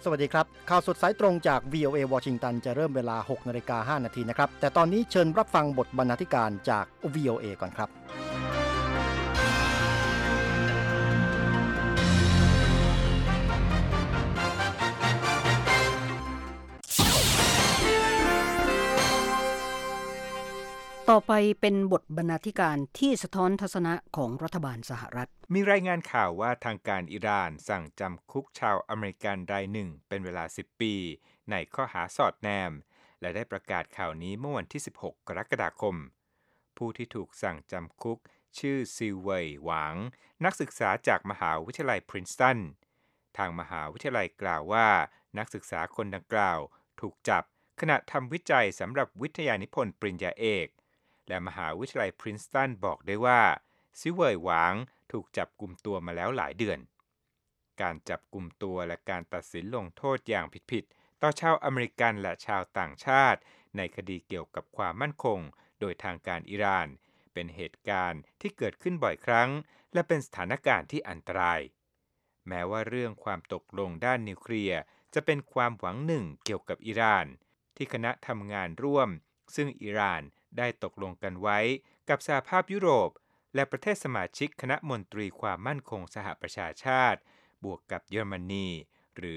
สวัสดีครับข่าวสดสายตรงจาก VOA วอชิงตันจะเริ่มเวลา 6:05 น.นะครับแต่ตอนนี้เชิญรับฟังบทบรรณาธิการจาก VOA ก่อนครับต่อไปเป็นบทบรรณาธิการที่สะท้อนทัศนะของรัฐบาลสหรัฐมีรายงานข่าวว่าทางการอิหร่านสั่งจำคุกชาวอเมริกันรายหนึ่งเป็นเวลา10 ปีในข้อหาสอดแนมและได้ประกาศข่าวนี้เมื่อวันที่16 กรกฎาคมผู้ที่ถูกสั่งจำคุกชื่อซิวเว่ยหวางนักศึกษาจากมหาวิทยาลัยพรินสตันทางมหาวิทยาลัยกล่าวว่านักศึกษาคนดังกล่าวถูกจับขณะทำวิจัยสำหรับวิทยานิพนธ์ปริญญาเอกและมหาวิทยาลัยพรินสตันบอกได้ว่าซิวเว่ยหวางถูกจับกุมตัวมาแล้วหลายเดือนการจับกุมตัวและการตัดสินลงโทษอย่างผิดๆต่อชาวอเมริกันและชาวต่างชาติในคดีเกี่ยวกับความมั่นคงโดยทางการอิหร่านเป็นเหตุการณ์ที่เกิดขึ้นบ่อยครั้งและเป็นสถานการณ์ที่อันตรายแม้ว่าเรื่องความตกลงด้านนิวเคลียร์จะเป็นความหวังหนึ่งเกี่ยวกับอิหร่านที่คณะทำงานร่วมซึ่งอิหร่านได้ตกลงกันไว้กับสหภาพยุโรปและประเทศสมาชิกคณะมนตรีความมั่นคงสหประชาชาติบวกกับเยอรมนีหรือ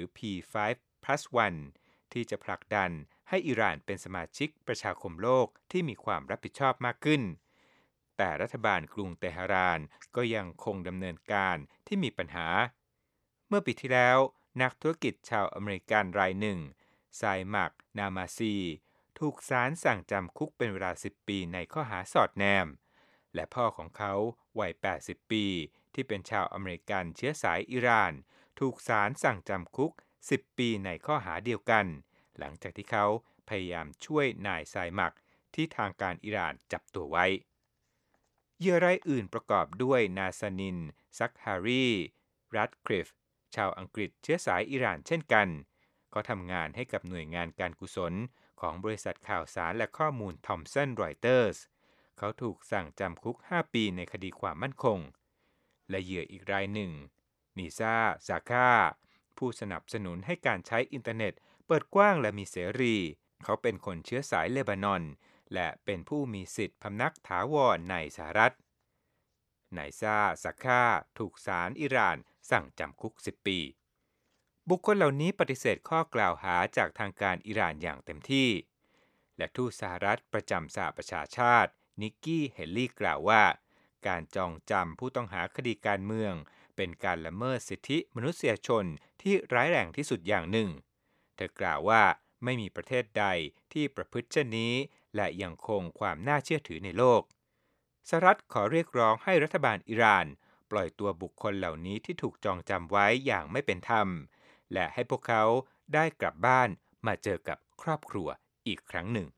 P5+1 ที่จะผลักดันให้อิหร่านเป็นสมาชิกประชาคมโลกที่มีความรับผิดชอบมากขึ้นแต่รัฐบาลกรุงเตหะรานก็ยังคงดำเนินการที่มีปัญหาเมื่อปีที่แล้วนักธุรกิจชาวอเมริกันรายหนึ่งไซมักนามาซีถูกศาลสั่งจำคุกเป็นเวลา10 ปีในข้อหาสอดแนมและพ่อของเขาวัย80 ปีที่เป็นชาวอเมริกันเชื้อสายอิหร่านถูกศาลสั่งจำคุก10 ปีในข้อหาเดียวกันหลังจากที่เขาพยายามช่วยนายไซมักที่ทางการอิหร่านจับตัวไว้เหยื่อรายอื่นประกอบด้วยนาซานินซักฮารีรัดคลิฟชาวอังกฤษเชื้อสายอิหร่านเช่นกันเขาทำงานให้กับหน่วยงานการกุศลของบริษัทข่าวสารและข้อมูลทอมสันรอยเตอร์สเขาถูกสั่งจำคุก5 ปีในคดีความมั่นคงและเหยื่ออีกรายหนึ่งนิซาซาคาผู้สนับสนุนให้การใช้อินเทอร์เน็ตเปิดกว้างและมีเสรีเขาเป็นคนเชื้อสายเลบานอนและเป็นผู้มีสิทธิ์พำนักถาวรในสหรัฐนิซาซาคาถูกศาลอิหร่านสั่งจำคุก10 ปีบุคคลเหล่านี้ปฏิเสธข้อกล่าวหาจากทางการอิหร่านอย่างเต็มที่และทูตสหรัฐประจำสหประชาชาตินิกกี้เฮลลี่กล่าวว่าการจองจำผู้ต้องหาคดีการเมืองเป็นการละเมิดสิทธิมนุษยชนที่ร้ายแรงที่สุดอย่างหนึ่งเธอกล่าวว่าไม่มีประเทศใดที่ประพฤติเช่นนี้และยังคงความน่าเชื่อถือในโลกสหรัฐขอเรียกร้องให้รัฐบาลอิหร่านปล่อยตัวบุคคลเหล่านี้ที่ถูกจองจำไว้อย่างไม่เป็นธรรมและให้พวกเขาได้กลับบ้านมาเจอกับครอบครัวอีกครั้งหนึ่ง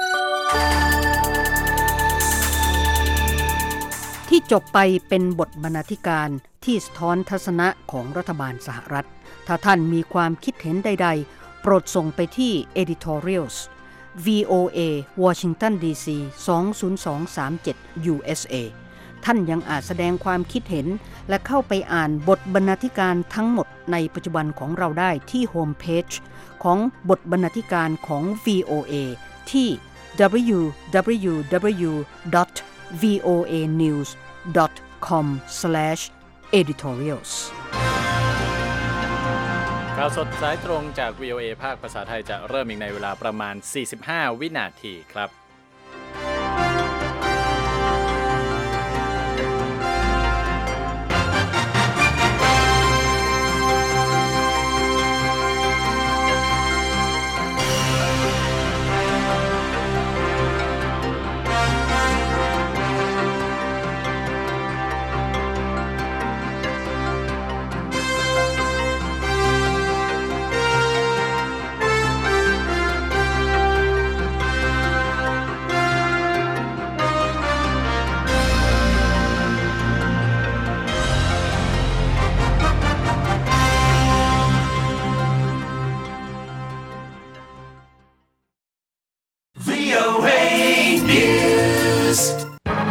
ที่จบไปเป็นบทบรรณาธิการที่สะท้อนทัศนะของรัฐบาลสหรัฐถ้าท่านมีความคิดเห็นใดๆโปรดส่งไปที่ editorials VOA Washington DC 20237 USA ท่านยังอาจแสดงความคิดเห็นและเข้าไปอ่านบทบรรณาธิการทั้งหมดในปัจจุบันของเราได้ที่โฮมเพจของบทบรรณาธิการของ VOA ที่ www.voanews.com/editorials ข่าวสดสายตรงจาก VOA ภาคภาษาไทยจะเริ่มอีกในเวลาประมาณ45 วินาทีครับ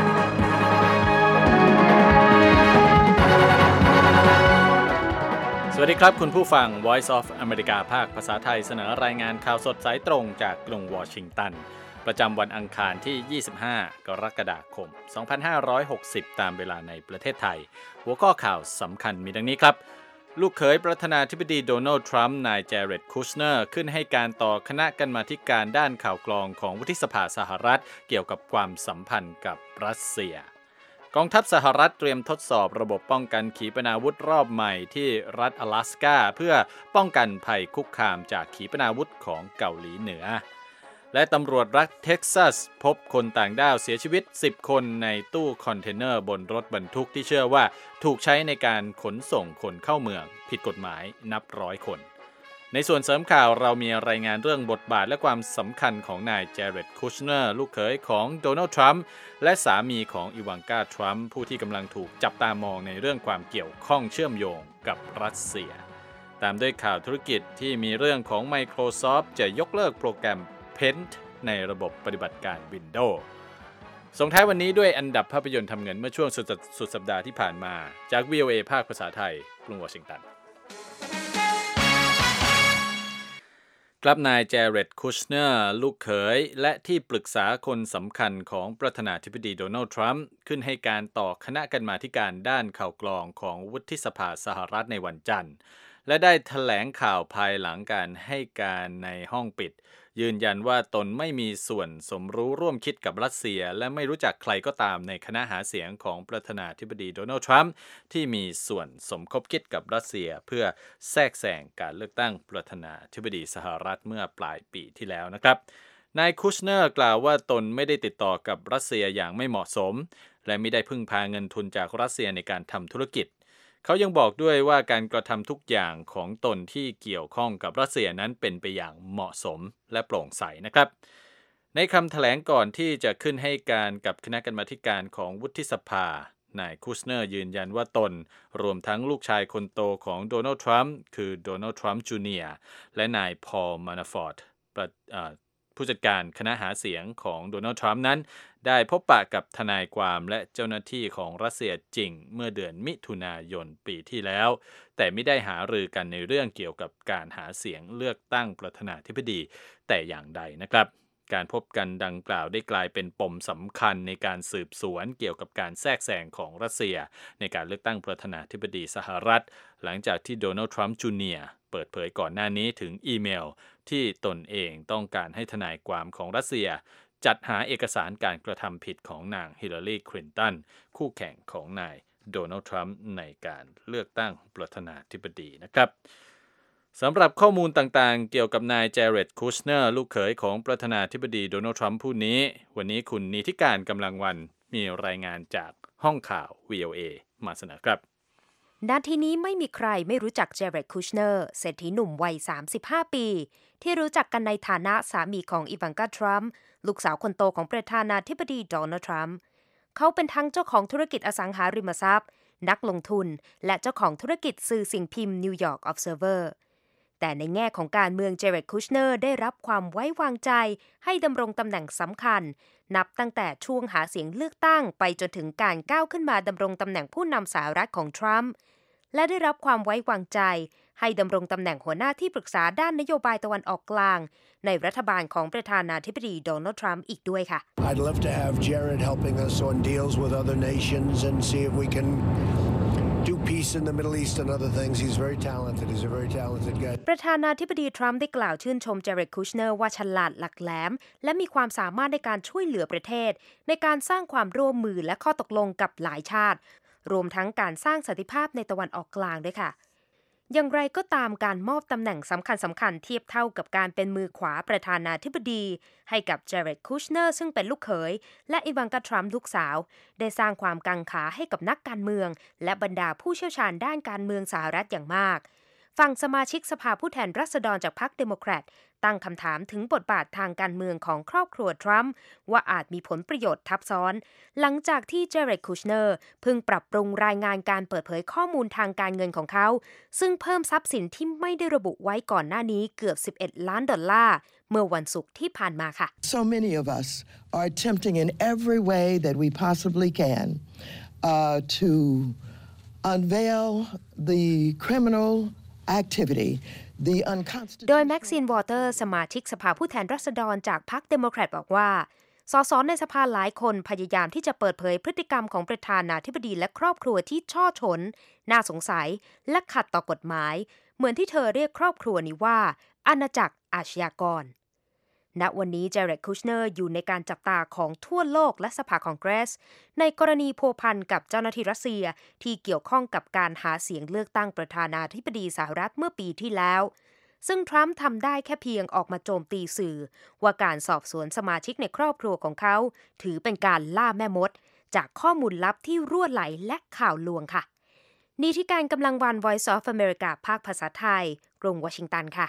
สวัสดีครับคุณผู้ฟัง Voice of America ภาคภาษาไทยเสนอรายงานข่าวสดสายตรงจากกรุงวอชิงตันประจำวันอังคารที่ 25 กรกฎาคม 2560 ตามเวลาในประเทศไทยหัวข้อข่าวสำคัญมีดังนี้ครับลูกเขยประธานาธิบดีโดนัลด์ทรัมป์นายเจเร็ด คูชเนอร์ขึ้นให้การต่อคณะกรรมาธิการด้านข่าวกรองของวุฒิสภาสหรัฐเกี่ยวกับความสัมพันธ์กับรัสเซียกองทัพสหรัฐเตรียมทดสอบระบบป้องกันขีปนาวุธรอบใหม่ที่รัฐ阿拉斯กาเพื่อป้องกันภัยคุกคามจากขีปนาวุธของเกาหลีเหนือและตำรวจรัฐเท็กซัสพบคนต่างด้าวเสียชีวิต10คนในตู้คอนเทนเนอร์บนรถบรรทุกที่เชื่อว่าถูกใช้ในการขนส่งคนเข้าเมืองผิดกฎหมายนับร้อยคนในส่วนเสริมข่าวเรามีรายงานเรื่องบทบาทและความสำคัญของนายเจเร็ด คูชเนอร์ลูกเขยของโดนัลด์ทรัมป์และสามีของอีวานกาทรัมป์ผู้ที่กำลังถูกจับตามองในเรื่องความเกี่ยวข้องเชื่อมโยงกับรัสเซียตามด้วยข่าวธุรกิจที่มีเรื่องของ Microsoft จะยกเลิกโปรแกรม Paint ในระบบปฏิบัติการ Windows ส่งท้ายวันนี้ด้วยอันดับภาพยนตร์ทำเงินเมื่อช่วงสุดสัปดาห์ที่ผ่านมาจาก VOA ภาคภาษาไทยกรุงวอชิงตันกลับนายเจเร็ด คูชเนอร์ลูกเขยและที่ปรึกษาคนสำคัญของประธานาธิบดีโดนัลด์ทรัมป์ขึ้นให้การต่อคณะกรรมาธิการด้านข่าวกรองของวุฒิสภาสหรัฐในวันจันทร์และได้แถลงข่าวภายหลังการให้การในห้องปิดยืนยันว่าตนไม่มีส่วนสมรู้ร่วมคิดกับรัสเซียและไม่รู้จักใครก็ตามในคณะหาเสียงของประธานาธิบดีโดนัลด์ทรัมป์ที่มีส่วนสมคบคิดกับรัสเซียเพื่อแทรกแซงการเลือกตั้งประธานาธิบดีสหรัฐเมื่อปลายปีที่แล้วนะครับนายคูชเนอร์กล่าวว่าตนไม่ได้ติดต่อกับรัสเซียอย่างไม่เหมาะสมและไม่ได้พึ่งพาเงินทุนจากรัสเซียในการทำธุรกิจเขายังบอกด้วยว่าการกระทำทุกอย่างของตนที่เกี่ยวข้องกับรัสเซียนั้นเป็นไปอย่างเหมาะสมและโปร่งใสนะครับในคำแถลงก่อนที่จะขึ้นให้การกับคณะกรรมาธิการของวุฒิสภานายคูชเนอร์ยืนยันว่าตนรวมทั้งลูกชายคนโตของโดนัลด์ทรัมป์คือโดนัลด์ทรัมป์จูเนียร์และนายพอล มานาฟอร์ตผู้จัดการคณะหาเสียงของโดนัลด์ทรัมป์นั้นได้พบปะกับทนายความและเจ้าหน้าที่ของรัสเซียจริงเมื่อเดือนมิถุนายนปีที่แล้วแต่ไม่ได้หารือกันในเรื่องเกี่ยวกับการหาเสียงเลือกตั้งประธานาธิบดีแต่อย่างใดนะครับการพบกันดังกล่าวได้กลายเป็นปมสำคัญในการสืบสวนเกี่ยวกับการแทรกแซงของรัสเซียในการเลือกตั้งประธานาธิบดีสหรัฐหลังจากที่โดนัลด์ทรัมป์จูเนียร์เปิดเผยก่อนหน้านี้ถึงอีเมลที่ตนเองต้องการให้ทนายความของรัสเซียจัดหาเอกสารการกระทำผิดของนางฮิลลารีคลินตันคู่แข่งของนายโดนัลด์ทรัมป์ในการเลือกตั้งประธานาธิบดีนะครับสำหรับข้อมูลต่างๆเกี่ยวกับนายเจเร็ด คูชเนอร์ลูกเขยของประธานาธิบดีโดนัลด์ทรัมป์ผู้นี้วันนี้คุณนิติการกำลังวันมีรายงานจากห้องข่าว VOA มาเสนอครับนาทีนี้ไม่มีใครไม่รู้จักเจเร็ด คูชเนอร์เศรษฐีหนุ่มวัย35ปีที่รู้จักกันในฐานะสามีของอีวานกาทรัมป์ลูกสาวคนโตของประธานาธิบดีโดนัลด์ทรัมป์เขาเป็นทั้งเจ้าของธุรกิจอสังหาริมทรัพย์นักลงทุนและเจ้าของธุรกิจสื่อสิ่งพิมพ์ New York Observer แต่ในแง่ของการเมืองเจเร็ด คูชเนอร์ได้รับความไว้วางใจให้ดำรงตำแหน่งสำคัญนับตั้งแต่ช่วงหาเสียงเลือกตั้งไปจนถึงการก้าวขึ้นมาดำรงตำแหน่งผู้นำสหรัฐของทรัมป์และได้รับความไว้วางใจให้ดำรงตำแหน่งหัวหน้าที่ปรึกษาด้านนโยบายตะวันออกกลางในรัฐบาลของประธานาธิบดีโดนัลด์ทรัมป์อีกด้วยค่ะ I'd love to have Jared helping us on deals with other nations and see if we can do peace in the Middle East and other things. He's very talented. He's a very talented guy. ประธานาธิบดีทรัมป์ได้กล่าวชื่นชมเจเร็ด คูชเนอร์ว่าฉลาดหลักแหลมและมีความสามารถในการช่วยเหลือประเทศในการสร้างความร่วมมือและข้อตกลงกับหลายชาติรวมทั้งการสร้างสันติภาพในตะวันออกกลางด้วยค่ะอย่างไรก็ตามการมอบตำแหน่งสำคัญเทียบเท่ากับการเป็นมือขวาประธานาธิบดีให้กับเจเร็ด คูชเนอร์ซึ่งเป็นลูกเขยและอีวานกาทรัมป์ลูกสาวได้สร้างความกังขาให้กับนักการเมืองและบรรดาผู้เชี่ยวชาญด้านการเมืองสหรัฐอย่างมากฝั่งสมาชิกสภาผู้แทนราษฎรจากพรรคเดโมแครตตั้งคำถามถึงบทบาททางการเมืองของครอบครัวทรัมป์ว่าอาจมีผลประโยชน์ทับซ้อนหลังจากที่เจเร็ด คูชเนอร์เพิ่งปรับปรุงรายงานการเปิดเผยข้อมูลทางการเงินของเขาซึ่งเพิ่มทรัพย์สินที่ไม่ได้ระบุไว้ก่อนหน้านี้เกือบ$11 ล้านเมื่อวันศุกร์ที่ผ่านมาค่ะ So many of us are attempting in every way that we possibly can to unveil the criminal activity, the โดย unconstitutional... แม็กซินวอเตอร์สมาชิกสภาผู้แทนราษฎรจากพรรคเดโมแครตบอกว่าสสในสภาหลายคนพยายามที่จะเปิดเผยพฤติกรรมของประธานาธิบดีและครอบครัวที่ช่อฉนน่าสงสัยและขัดต่อกฎหมายเหมือนที่เธอเรียกครอบครัวนี้ว่าอาณาจักรอาชญากรณวันนี้เจเร็ด คูชเนอร์อยู่ในการจับตาของทั่วโลกและสภาคองเกรสในกรณีพัวพันกับเจ้าหน้าที่รัสเซียที่เกี่ยวข้องกับการหาเสียงเลือกตั้งประธานาธิบดีสหรัฐเมื่อปีที่แล้วซึ่งทรัมป์ทำได้แค่เพียงออกมาโจมตีสื่อว่าการสอบสวนสมาชิกในครอบครัวของเขาถือเป็นการล่าแม่มดจากข้อมูลลับที่รั่วไหลและข่าวลวงค่ะนี่ที่การกำลังวัน Voice of America ภาคภาษาไทยกรุงวอชิงตันค่ะ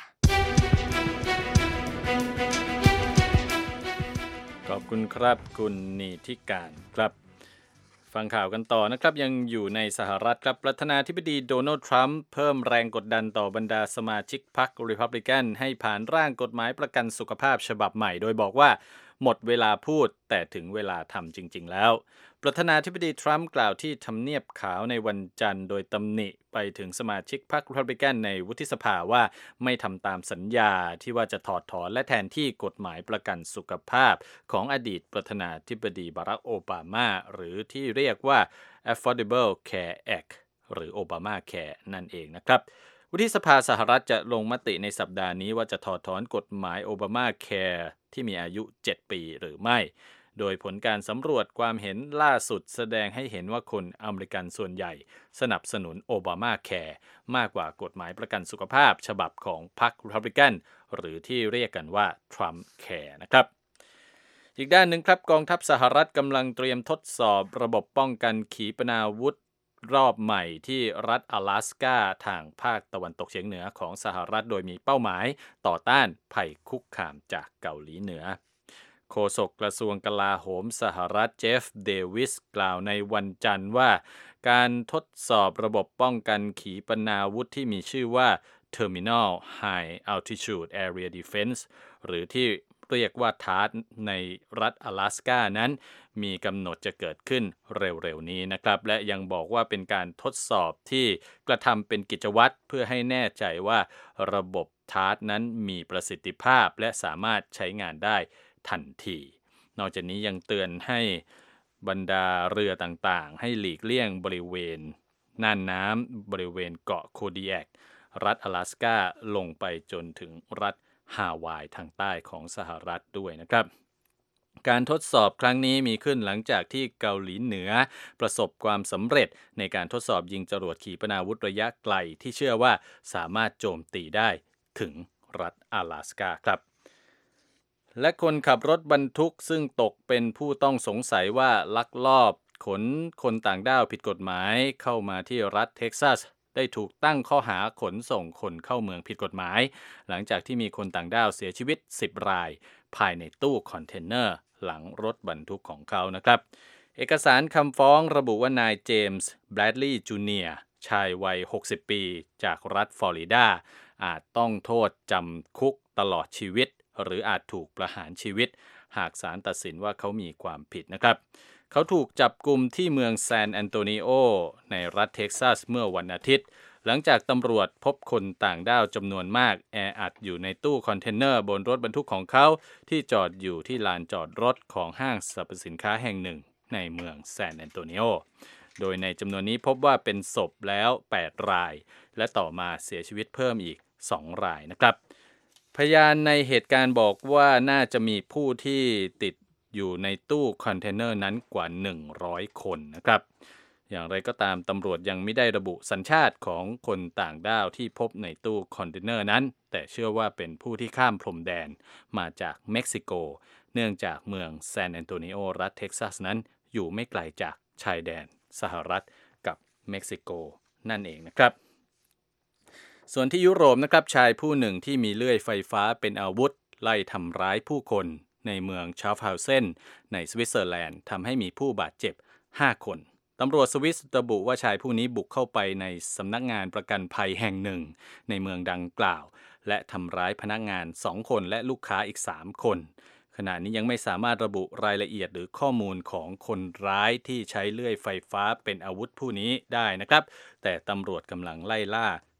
ขอบคุณครับคุณนีทิการครับฟังข่าวกันต่อนะครับยังอยู่ในสหรัฐครับประธานาธิบดีโดนัลด์ทรัมป์เพิ่มแรงกดดันต่อบรรดาสมาชิกพรรครีพับลิกันให้ผ่านร่างกฎหมายประกันสุขภาพฉบับใหม่โดยบอกว่าหมดเวลาพูดแต่ถึงเวลาทำจริงๆแล้วประธานาธิบดีทรัมป์กล่าวที่ทำเนียบขาวในวันจันทร์โดยตำหนิไปถึงสมาชิกพรรครีพับลิกันในวุฒิสภาว่าไม่ทำตามสัญญาที่ว่าจะถอดถอนและแทนที่กฎหมายประกันสุขภาพของอดีตประธานาธิบดีบารักโอบามาหรือที่เรียกว่า Affordable Care Act หรือ Obamacare นั่นเองนะครับวุฒิสภาสหรัฐจะลงมติในสัปดาห์นี้ว่าจะถอดถอนกฎหมาย Obamacare ที่มีอายุ 7 ปีหรือไม่โดยผลการสำรวจความเห็นล่าสุดแสดงให้เห็นว่าคนอเมริกันส่วนใหญ่สนับสนุน Obamacare มากกว่ากฎหมายประกันสุขภาพฉบับของพรรค Republican หรือที่เรียกกันว่า Trump Care นะครับอีกด้านหนึ่งครับกองทัพสหรัฐกำลังเตรียมทดสอบระบบป้องกันขีปนาวุธรอบใหม่ที่รัฐ阿拉斯กาทางภาคตะวันตกเฉียงเหนือของสหรัฐโดยมีเป้าหมายต่อต้านภัยคุกคามจากเกาหลีเหนือโฆษกกระทรวงกลาโหมสหรัฐเจฟเดวิสกล่าวในวันจันทร์ว่าการทดสอบระบบป้องกันขีปนาวุธที่มีชื่อว่า Terminal High Altitude Area Defense หรือที่เรียกว่าทาร์ทในรัฐ阿拉斯กานั้นมีกำหนดจะเกิดขึ้นเร็วๆนี้นะครับและยังบอกว่าเป็นการทดสอบที่กระทำเป็นกิจวัตรเพื่อให้แน่ใจว่าระบบทาร์ทนั้นมีประสิทธิภาพและสามารถใช้งานได้ทันทีนอกจากนี้ยังเตือนให้บรรดาเรือต่างๆให้หลีกเลี่ยงบริเวณน่านน้ำบริเวณเกาะโคดิแอกรัฐ阿拉斯กาลงไปจนถึงรัฐฮาวายทางใต้ของสหรัฐด้วยนะครับการทดสอบครั้งนี้มีขึ้นหลังจากที่เกาหลีเหนือประสบความสำเร็จในการทดสอบยิงจรวดขีปนาวุธระยะไกลที่เชื่อว่าสามารถโจมตีได้ถึงรัฐ阿拉斯กาครับและคนขับรถบรรทุกซึ่งตกเป็นผู้ต้องสงสัยว่าลักลอบขนคนต่างด้าวผิดกฎหมายเข้ามาที่รัฐเท็กซัสได้ถูกตั้งข้อหาขนส่งคนเข้าเมืองผิดกฎหมายหลังจากที่มีคนต่างด้าวเสียชีวิต10รายภายในตู้คอนเทนเนอร์หลังรถบรรทุกของเขานะครับเอกสารคำฟ้องระบุว่านายเจมส์แบรดลีย์จูเนียร์ชายวัย60ปีจากรัฐฟลอริดาอาจต้องโทษจำคุกตลอดชีวิตหรืออาจถูกประหารชีวิตหากศาลตัดสินว่าเขามีความผิดนะครับเขาถูกจับกุมที่เมืองซานแอนโตนิโอในรัฐเท็กซัสเมื่อวันอาทิตย์หลังจากตำรวจพบคนต่างด้าวจำนวนมากแออัดอยู่ในตู้คอนเทนเนอร์บนรถบรรทุกของเขาที่จอดอยู่ที่ลานจอดรถของห้างสรรพสินค้าแห่งหนึ่งในเมืองซานแอนโตนิโอโดยในจำนวนนี้พบว่าเป็นศพแล้ว8รายและต่อมาเสียชีวิตเพิ่มอีก2รายนะครับพยานในเหตุการณ์บอกว่าน่าจะมีผู้ที่ติดอยู่ในตู้คอนเทนเนอร์นั้นกว่า100คนนะครับอย่างไรก็ตามตำรวจยังไม่ได้ระบุสัญชาติของคนต่างด้าวที่พบในตู้คอนเทนเนอร์นั้นแต่เชื่อว่าเป็นผู้ที่ข้ามพรมแดนมาจากเม็กซิโกเนื่องจากเมืองซานแอนโตนิโอรัฐเท็กซัสนั้นอยู่ไม่ไกลจากชายแดนสหรัฐกับเม็กซิโกนั่นเองนะครับส่วนที่ยุโรปนะครับชายผู้หนึ่งที่มีเลื่อยไฟฟ้าเป็นอาวุธไล่ทำร้ายผู้คนในเมืองชาร์ฟเฮาเซนในสวิตเซอร์แลนด์ทำให้มีผู้บาดเจ็บ5คนตำรวจสวิสระบุว่าชายผู้นี้บุกเข้าไปในสำนักงานประกันภัยแห่งหนึ่งในเมืองดังกล่าวและทำร้ายพนักงาน2คนและลูกค้าอีก3คนขณะนี้ยังไม่สามารถระบุรายละเอียดหรือข้อมูลของคนร้ายที่ใช้เลื่อยไฟฟ้าเป็นอาวุธผู้นี้ได้นะครับแต่ตำรวจกำลังไล่ล่า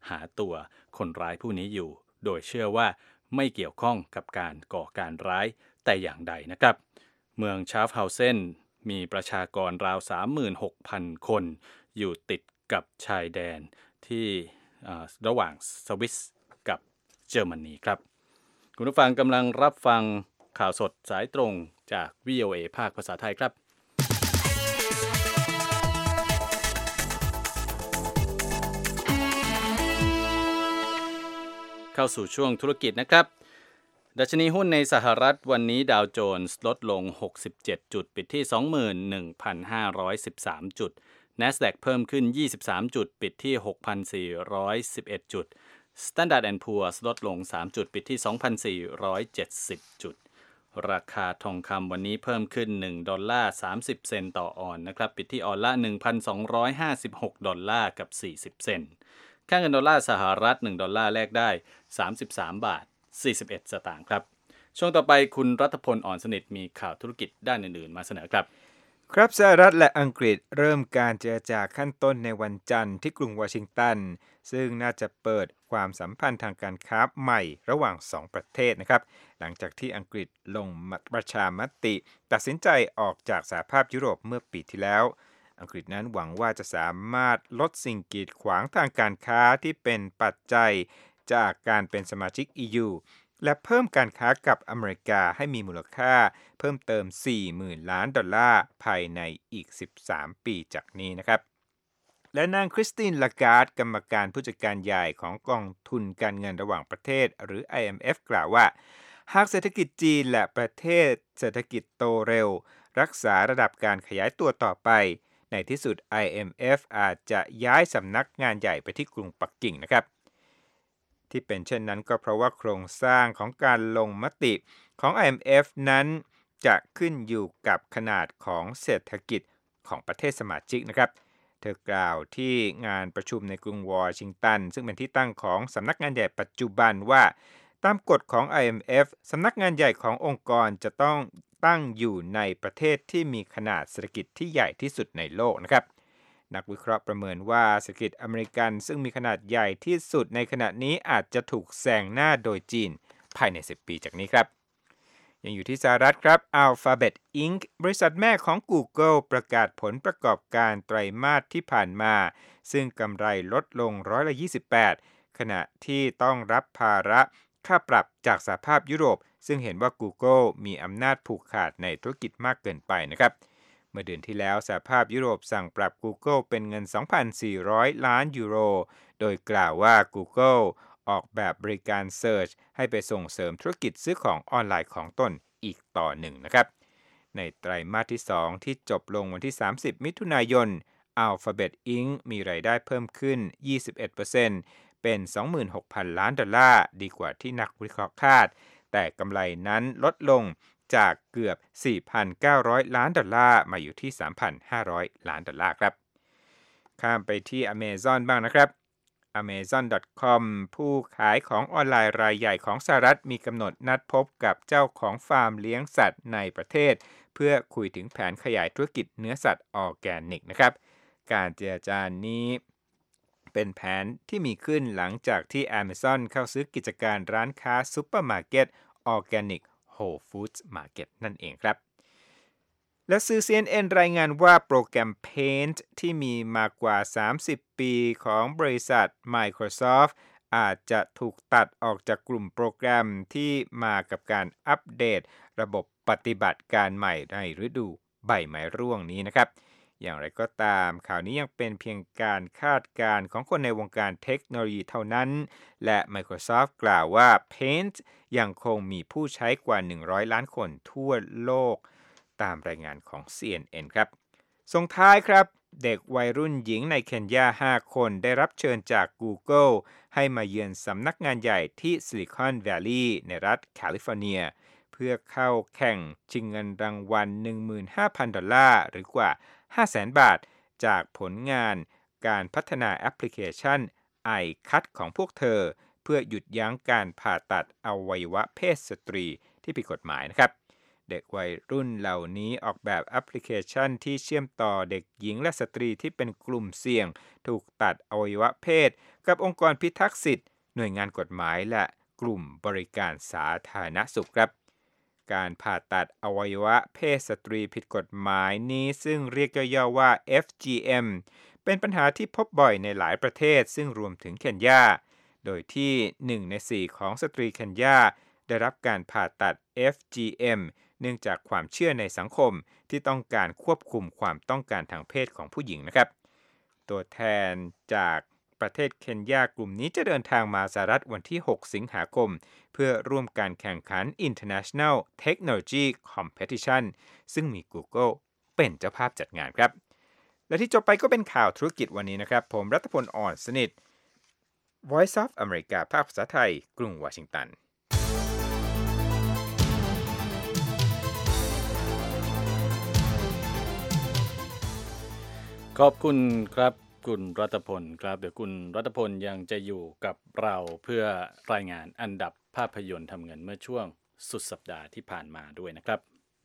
หาตัวคนร้ายผู้นี้อยู่โดยเชื่อว่าไม่เกี่ยวข้องกับการก่อการร้ายแต่อย่างใดนะครับเมืองชาฟเฮาเซนมีประชากรราว 36,000 คนอยู่ติดกับชายแดนที่ระหว่างสวิสกับเยอรมนีครับคุณผู้ฟังกำลังรับฟังข่าวสดสายตรงจาก VOA ภาคภาษาไทยครับเข้าสู่ช่วงธุรกิจนะครับดัชนีหุ้นในสหรัฐวันนี้ดาวโจนส์ลดลง67จุดปิดที่ 21,513 จุด NASDAQ เพิ่มขึ้น23จุดปิดที่ 6,411 จุด Standard & Poor's ลดลง3จุดปิดที่ 2,470 จุดราคาทองคำวันนี้เพิ่มขึ้น$1.30 เซนต์ต่อออนซ์นะครับปิดที่ออนละ $1,256 กับ40 เซนต์ค่าเงินดอลลาร์สหรัฐ$1แลกได้33บาท41 สตางค์ครับช่วงต่อไปคุณรัฐพล อ่อนสนิทมีข่าวธุรกิจด้านอื่นๆมาเสนอครับครับสหรัฐและอังกฤษเริ่มการเจรจาขั้นต้นในวันจันทร์ที่กรุงวอชิงตันซึ่งน่าจะเปิดความสัมพันธ์ทางการค้าใหม่ระหว่าง2ประเทศนะครับหลังจากที่อังกฤษลงประชามติตัดสินใจออกจากสหภาพยุโรปเมื่อปีที่แล้วอังกฤษนั้นหวังว่าจะสามารถลดสิ่งกีดขวางทางการค้าที่เป็นปัจจัยจากการเป็นสมาชิก EU และเพิ่มการค้ากับอเมริกาให้มีมูลค่าเพิ่มเติม 40,000 ล้านดอลลาร์ภายในอีก13ปีจากนี้นะครับและนางคริสติน ลาการ์ดกรรมการผู้จัดการใหญ่ของกองทุนการเงินระหว่างประเทศหรือ IMF กล่าวว่าหากเศรษฐกิจจีนและประเทศเศรษฐกิจโตเร็วรักษาระดับการขยายตัวต่อไปในที่สุด IMF อาจจะย้ายสำนักงานใหญ่ไปที่กรุงปักกิ่งนะครับที่เป็นเช่นนั้นก็เพราะว่าโครงสร้างของการลงมติของ IMF นั้นจะขึ้นอยู่กับขนาดของเศรษฐกิจของประเทศสมาชิกนะครับเธอกล่าวที่งานประชุมในกรุงวอชิงตันซึ่งเป็นที่ตั้งของสำนักงานใหญ่ปัจจุบันว่าตามกฎของ IMF สำนักงานใหญ่ขององค์กรจะต้องตั้งอยู่ในประเทศที่มีขนาดเศรษฐกิจที่ใหญ่ที่สุดในโลกนะครับนักวิเคราะห์ประเมินว่าเศรษฐกิจอเมริกันซึ่งมีขนาดใหญ่ที่สุดในขณะนี้อาจจะถูกแซงหน้าโดยจีนภายใน10ปีจากนี้ครับยังอยู่ที่สหรัฐครับ Alphabet Inc. บริษัทแม่ของ Google ประกาศผลประกอบการไตรมาสที่ผ่านมาซึ่งกำไรลดลง28%ขณะที่ต้องรับภาระค่าปรับจากสหภาพยุโรปซึ่งเห็นว่า Google มีอำนาจผูกขาดในธุรกิจมากเกินไปนะครับเมื่อเดือนที่แล้วสหภาพยุโรปสั่งปรับ Google เป็นเงิน 2,400 ล้านยูโรโดยกล่าวว่า Google ออกแบบบริการ Search ให้ไปส่งเสริมธุรกิจซื้อของออนไลน์ของตนอีกต่อหนึ่งนะครับในไตรมาสที่2ที่จบลงวันที่30มิถุนายน Alphabet Inc. มีรายได้เพิ่มขึ้น 21% เป็น 26,000 ล้านดอลลาร์ดีกว่าที่นักวิเคราะห์คาดแต่กำไรนั้นลดลงจากเกือบ 4,900 ล้านดอลลาร์มาอยู่ที่ 3,500 ล้านดอลลาร์ครับข้ามไปที่ Amazon บ้างนะครับ Amazon.com ผู้ขายของออนไลน์รายใหญ่ของสหรัฐมีกำหนดนัดพบกับเจ้าของฟาร์มเลี้ยงสัตว์ในประเทศเพื่อคุยถึงแผนขยายธุรกิจเนื้อสัตว์ออร์แกนิกนะครับการเจรจานี้เป็นแผนที่มีขึ้นหลังจากที่ Amazon เข้าซื้อกิจการร้านค้าซุปเปอร์มาร์เก็ตออร์แกนิกWhole Foods Market นั่นเองครับและสื่อ CNN รายงานว่าโปรแกรม Paint ที่มีมากว่า30ปีของบริษัท Microsoft อาจจะถูกตัดออกจากกลุ่มโปรแกรมที่มากับการอัปเดตระบบปฏิบัติการใหม่ในฤดูใบไม้ร่วงนี้นะครับอย่างไรก็ตามข่าวนี้ยังเป็นเพียงการคาดการณ์ของคนในวงการเทคโนโลยีเท่านั้นและ Microsoft กล่าวว่า Paint ยังคงมีผู้ใช้กว่า100ล้านคนทั่วโลกตามรายงานของ CNN ครับส่งท้ายครับเด็กวัยรุ่นหญิงในเคนยา5คนได้รับเชิญจาก Google ให้มาเยือนสำนักงานใหญ่ที่ซิลิคอนแวลลีย์ในรัฐแคลิฟอร์เนียเพื่อเข้าแข่งชิงเงินรางวัล 15,000 ดอลลาร์หรือกว่า500,000 บาทจากผลงานการพัฒนาแอปพลิเคชัน iCut ของพวกเธอเพื่อหยุดยั้งการผ่าตัดอวัยวะเพศสตรีที่ผิดกฎหมายนะครับเด็กวัยรุ่นเหล่านี้ออกแบบแอปพลิเคชันที่เชื่อมต่อเด็กหญิงและสตรีที่เป็นกลุ่มเสี่ยงถูกตัดอวัยวะเพศกับองค์กรพิทักษ์สิทธิ์หน่วยงานกฎหมายและกลุ่มบริการสาธารณสุขครับการผ่าตัดอวัยวะเพศสตรีผิดกฎหมายนี้ซึ่งเรียกย่อๆว่า FGM เป็นปัญหาที่พบบ่อยในหลายประเทศซึ่งรวมถึงเคนยาโดยที่1 ใน 4ของสตรีเคนยาได้รับการผ่าตัด FGM เนื่องจากความเชื่อในสังคมที่ต้องการควบคุมความต้องการทางเพศของผู้หญิงนะครับตัวแทนจากประเทศเคนยากลุ่มนี้จะเดินทางมาสหรัฐวันที่6 สิงหาคมเพื่อร่วมการแข่งขัน International Technology Competition ซึ่งมี Google เป็นเจ้าภาพจัดงานครับและที่จบไปก็เป็นข่าวธุรกิจวันนี้นะครับผมรัตพล อ่อนสนิท Voice of America ภาคภาษาไทยกรุงวอชิงตันขอบคุณครับคุณรัตพลครับเดี๋ยวคุณรัตพลยังจะอยู่กับเราเพื่อรายงานอันดับภาพยนตร์ทำเงินเมื่อช่วงสุดสัปดาห์ที่ผ่านมาด้วยนะครับ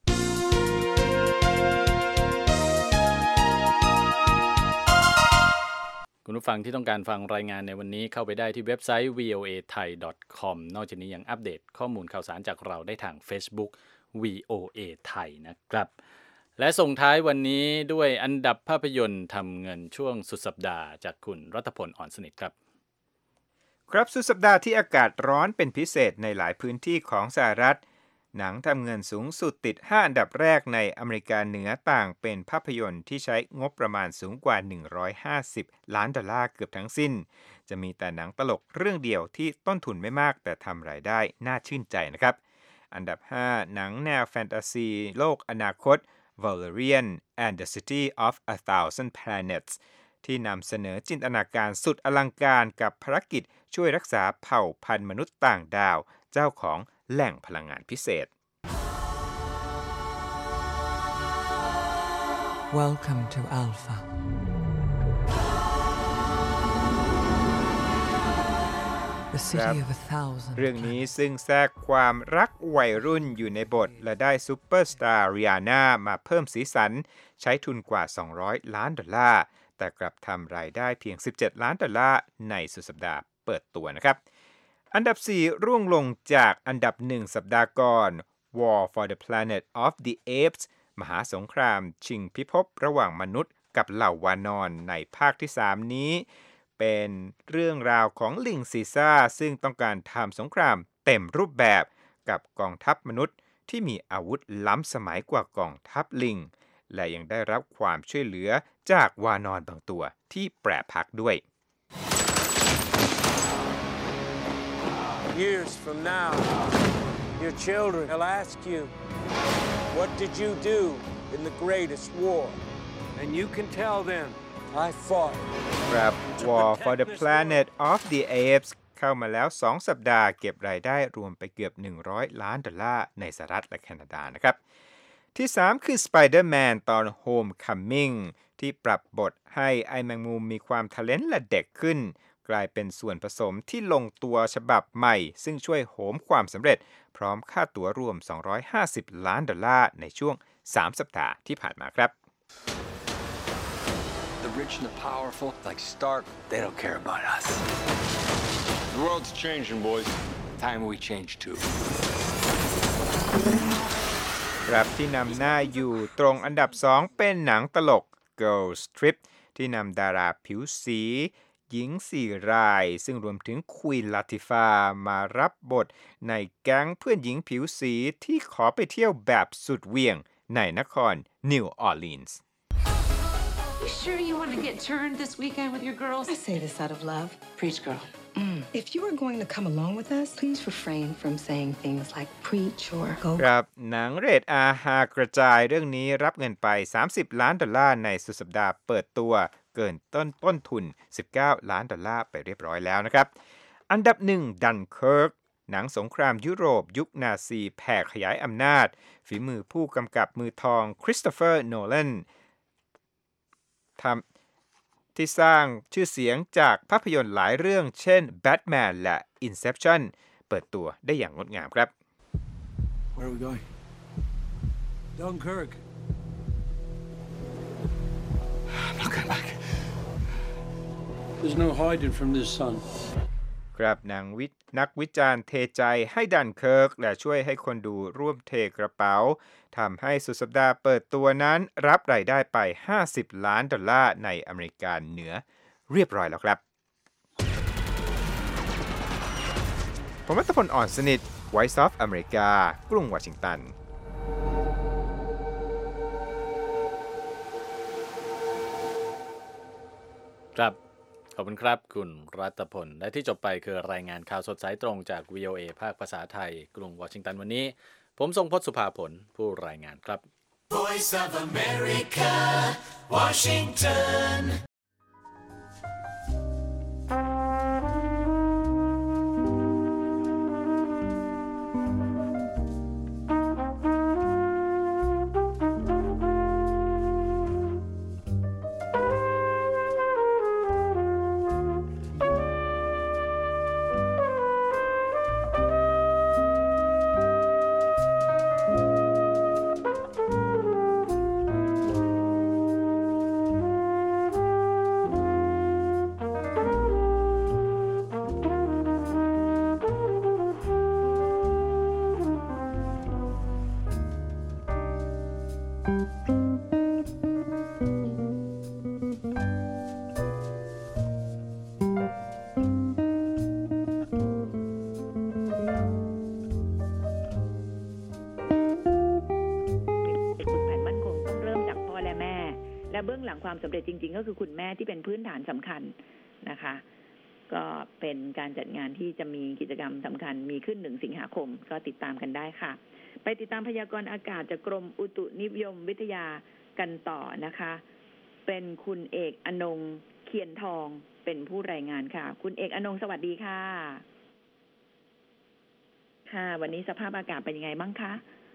คุณผู้ฟังที่ต้องการฟังรายงานในวันนี้เข้าไปได้ที่เว็บไซต์ voathai.com นอกจากนี้ยังอัปเดตข้อมูลข่าวสารจากเราได้ทาง Facebook VOA Thai นะครับและส่งท้ายวันนี้ด้วยอันดับภาพยนตร์ทำเงินช่วงสุดสัปดาห์จากคุณรัตพล อ่อนสนิทครับครับสุดสัปดาห์ที่อากาศร้อนเป็นพิเศษในหลายพื้นที่ของสหรัฐหนังทำเงินสูงสุดติด5อันดับแรกในอเมริกาเหนือต่างเป็นภาพยนตร์ที่ใช้งบประมาณสูงกว่า$150 ล้านเกือบทั้งสิ้นจะมีแต่หนังตลกเรื่องเดียวที่ต้นทุนไม่มากแต่ทำรายได้น่าชื่นใจนะครับอันดับ5หนังแนวแฟนตาซีโลกอนาคตValerian and the City of a Thousand Planets ที่นำเสนอจินตนาการสุดอลังการกับภารกิจช่วยรักษาเผ่าพันธุ์มนุษย์ต่างดาวเจ้าของแหล่งพลังงานพิเศษ Welcome to Alpha เรื่องนี้ซึ่งแทรกความรักวัยรุ่นอยู่ในบทและได้ซูเปอร์สตาร์ริอาน่ามาเพิ่มสีสันใช้ทุนกว่า$200 ล้านแต่กลับทำรายได้เพียง$17 ล้านในสุดสัปดาห์เปิดตัวนะครับอันดับ4ร่วงลงจากอันดับ1สัปดาห์ก่อน War for the Planet of the Apes มหาสงครามชิงพิภพระหว่างมนุษย์กับเหล่าวานอนในภาคที่3นี้เป็นเรื่องราวของลิงซีซ่าซึ่งต้องการทำสงครามเต็มรูปแบบกับกองทัพมนุษย์ที่มีอาวุธล้ำสมัยกว่ากองทัพลิงและยังได้รับความช่วยเหลือจากวานอนบางตัวที่แปรพักด้วย Years from now, your children will ask you, what did you do in the greatest war? And you can tell them, I fought. ครับ War for the Planet of the Apes เข้ามาแล้ว2สัปดาห์เก็บรายได้รวมไปเกือบ$100 ล้านในสหรัฐและแคนาดานะครับที่3คือ Spider-Man ตอน Homecoming ที่ปรับบทให้ไอแมงมุมมีความทะเลนและเด็กขึ้นกลายเป็นส่วนผสมที่ลงตัวฉบับใหม่ซึ่งช่วยโหมความสำเร็จพร้อมค่าตั๋วรวม$250 ล้านในช่วง3สัปดาห์ที่ผ่านมาครับ The rich and the powerful, like Stark, they don't care about us. The world's changing, boys. Time we change too. ครับที่นำหน้าอยู่ตรงอันดับ2เป็นหนังตลก Girls Trip ที่นำดาราผิวสีหญิง4รายซึ่งรวมถึงควีนลาติฟามารับบทในแก๊งเพื่อนหญิงผิวสีที่ขอไปเที่ยวแบบสุดเหวี่ยงในนครนิวออร์ลีนส์ You sure you want to get turned this weekend with your girls? I say this out of love. Preach, girl. If you are going to come along with us, please refrain from saying things like preach or go. ครับหนังเรท R กระจายเรื่องนี้รับเงินไป$30 ล้านในสุดสัปดาห์เปิดตัวเกินต้นทุน$19 ล้านไปเรียบร้อยแล้วนะครับอันดับ1 Dunkirk หนังสงครามยุโรปยุคนาซีแผ่ขยายอำนาจฝีมือผู้กำกับมือทองคริสโตเฟอร์โนแลนที่สร้างชื่อเสียงจากภาพยนตร์หลายเรื่องเช่น Batman และ Inception เปิดตัวได้อย่างงดงามครับ Where are we going? Dunkirk. I'm not going back. There's no hiding from this sun. ครับนักวิจารณ์เทใจให้ดันเคิร์กและช่วยให้คนดูร่วมเทกระเป๋าทำให้สุดสัปดาห์เปิดตัวนั้นรับรายได้ไป$50 ล้านในอเมริกาเหนือเรียบร้อยแล้วครับผมรัตพลอ่อนสนิท Voice of America กรุงวอชิงตันครับขอบคุณครับคุณรัตพลและที่จบไปคือรายงานข่าวสดสายตรงจาก VOA ภาคภาษาไทยกรุงวอชิงตันวันนี้ผมทรงพจน์สุภาผลผู้รายงานครับ Voice of America Washington และเบื้องหลังความสำเร็จจริงๆก็คือคุณแม่ที่เป็นพื้นฐานสำคัญนะคะก็เป็นการจัดงานที่จะมีกิจกรรมสำคัญมีขึ้น1 สิงหาคมก็ติดตามกันได้ค่ะไปติดตามพยากรณ์อากาศจากกรมอุตุนิยมวิทยากันต่อนะคะเป็นคุณเอกอนงค์เคียนทองเป็นผู้รายงานค่ะคุณเอกอนงค์สวัสดีค่ะค่ะวันนี้สภาพอากาศเป็นยังไงบ้างคะ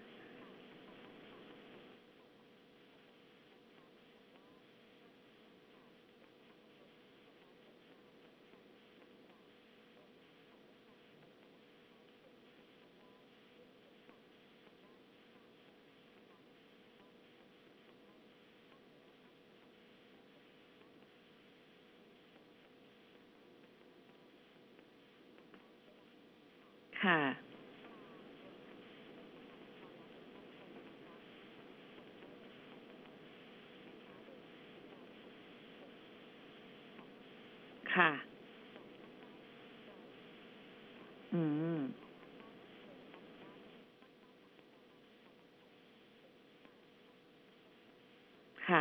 ค่ะค่ะค่ะ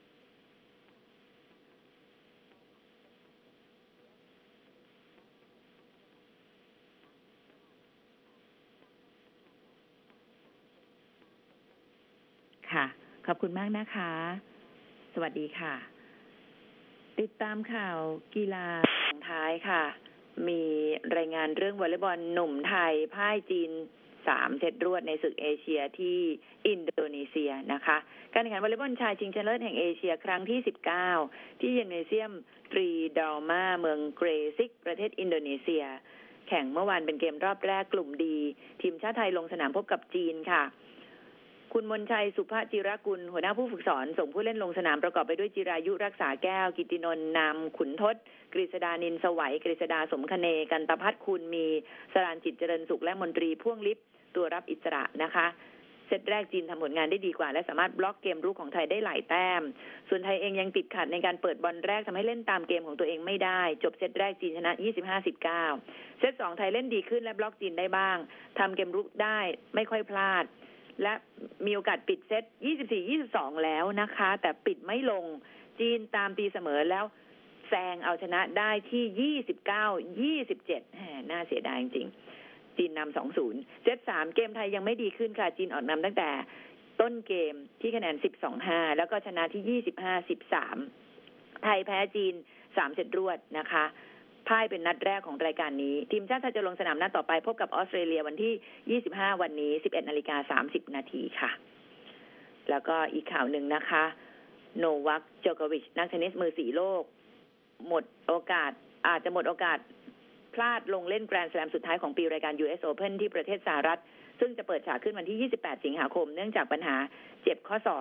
ค่ะขอบคุณมากนะคะสวัสดีค่ะติดตามข่าวกีฬาส่งท้ายค่ะมีรายงานเรื่องวอลเลย์บอลหนุ่มไทยพ่ายจีน3 เซตรวดในศึกเอเชียที่อินโดนีเซียนะคะการแข่งขันวอลเลย์บอลชายชิงชนะเลิศแห่งเอเชียครั้งที่19ที่ยิมเนเซียมตรีดอลมาเมืองเกรซิกประเทศอินโดนีเซียแข่งเมื่อวานเป็นเกมรอบแรกกลุ่มดีทีมชาติไทยลงสนามพบกับจีนค่ะคุณมนชัยสุภจิรกุลหัวหน้าผู้ฝึกสอนส่งผู้เล่นลงสนามประกอบไปด้วยจิรายุรักษาแก้วกิตตินนท์นามขุนทศกฤษดานินสวัยกฤษดาสมคเนกันตภัทรคุณมีสรานจิตเจริญสุขและมนตรีพ่วงลิฟตัวรับอิสระนะคะเซตแรกจีนทำผลงานได้ดีกว่าและสามารถบล็อกเกมรุกของไทยได้หลายแต้มส่วนไทยเองยังติดขัดในการเปิดบอลแรกทำให้เล่นตามเกมของตัวเองไม่ได้จบเซตแรกจีนชนะ 25-19 เซต2ไทยเล่นดีขึ้นและบล็อกจีนได้บ้างทำเกมรุกได้ไม่ค่อยพลาดและมีโอกาสปิดเซต 24-22 แล้วนะคะแต่ปิดไม่ลงจีนตามตีเสมอแล้วแซงเอาชนะได้ที่ 29-27 น่าเสียดายจริงๆจีนนำ 2-0 เซต 3 เกมไทยยังไม่ดีขึ้นค่ะจีนออกนำตั้งแต่ต้นเกมที่คะแนน 12-5 แล้วก็ชนะที่ 25-13 ไทยแพ้จีน 3 เซตรวดนะคะพ่ายเป็นนัดแรกของรายการนี้ทีมชาติไทยจะลงสนามนัดต่อไปพบกับออสเตรเลียวันที่25วันนี้ 11:30 น.ค่ะแล้วก็อีกข่าวหนึ่งนะคะโนวัค โจโควิชนักเทนนิสมือ4โลกอาจจะหมดโอกาสพลาดลงเล่นแกรนด์สแลมสุดท้ายของปีรายการ US Open ที่ประเทศสหรัฐซึ่งจะเปิดฉากขึ้นวันที่ 28 สิงหาคมเนื่องจากปัญหาเจ็บข้อศอก